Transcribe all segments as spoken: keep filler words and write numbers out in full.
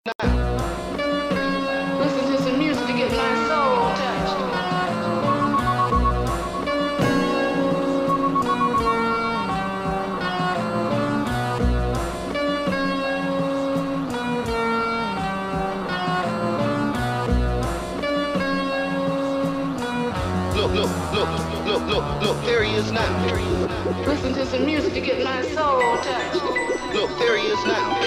Listen to some music to get my soul touched. Look, look, look, look, look, look, there he is now. Listen to some music to get my soul touched. Look, there he is now.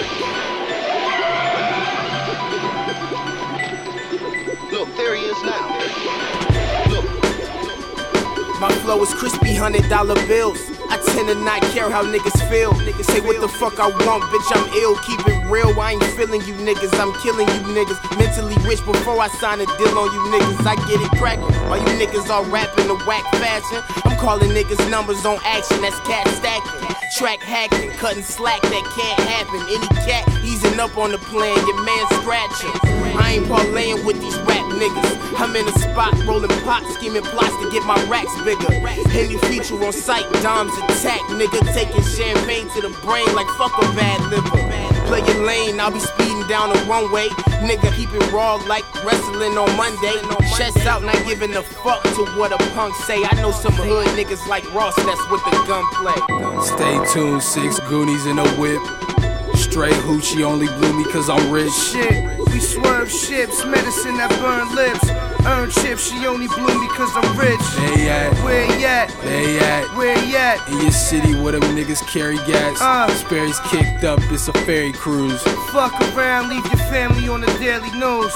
Look, there he is now. Look. My flow is crispy hundred dollar bills. I tend to not care how niggas feel. Niggas say what the fuck I want, bitch, I'm ill. Keep it real, I ain't feeling you niggas. I'm killing you niggas. Mentally rich before I sign a deal on you niggas. I get it crackin', while you niggas all rapping the whack fashion. I'm calling niggas numbers on action, that's cat stacking. Track hacking, cutting slack, that can't happen. Any cat easing up on the plan, your man scratching. I ain't parlaying with these rap niggas. I'm in a spot, rolling pot, scheming plots to get my racks bigger. Any feature on sight, Dom's attack, nigga. Taking champagne to the brain like fuck a bad liver. Play your lane, I'll be speeding down the runway. Nigga, keep it raw like wrestling on Monday. Chest out, not giving a fuck to what a punk say. I know some hood niggas like Ross, that's with the gunplay. Stay tuned, six Goonies in a whip. Straight hoochie only blew me cause I'm rich. Shit, we swerve ships, medicine that burn lips. Earn chips, she only blew me cause I'm rich. They at, where you at? They at, where you at? In your city where them niggas carry gas. Uh, Sperry's kicked up, it's a ferry cruise. Fuck around, leave your family on the daily news.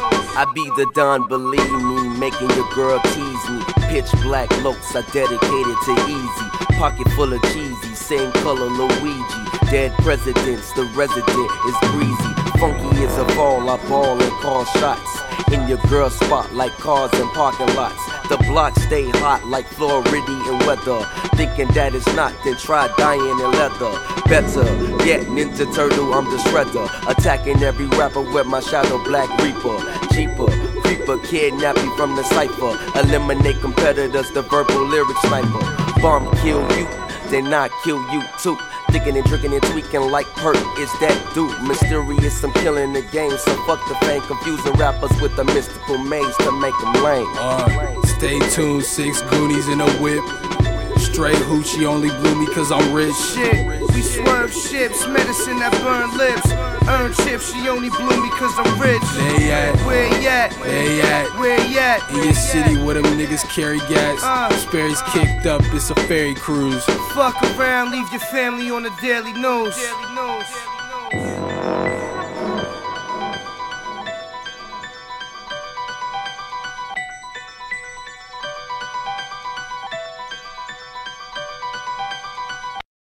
I be the Don, believe me, making your girl tease me. Pitch black looks, I dedicated to easy. Pocket full of cheesy, same color Luigi. Dead presidents, the resident is breezy. Funky as a ball, I ball and call shots. In your girl spot like cars and parking lots. The block stay hot like Floridian weather. Thinking that it's not, then try dying in leather. Better yet, Ninja Turtle, I'm the shredder. Attacking every rapper with my shadow Black Reaper. Cheaper, creeper, kidnap me from the cipher. Eliminate competitors, the verbal lyric sniper. Bomb kill you, then I kill you too. Thinking and drinking and tweaking like Perk is that dude. Mysterious, I'm killing the game, so fuck the fame. Confusing rappers with a mystical maze to make them lame. Uh, stay tuned, six Goonies in a whip. Straight hoochie only blew me cause I'm rich. Shit, we swerve ships, medicine that burn lips. Earn chips, she only blew me cause I'm rich. They at, where you at? They at, where you at? In your city where them niggas carry gas. Uh, Sperry's kicked up, it's a ferry cruise. Fuck around, leave your family on the daily news.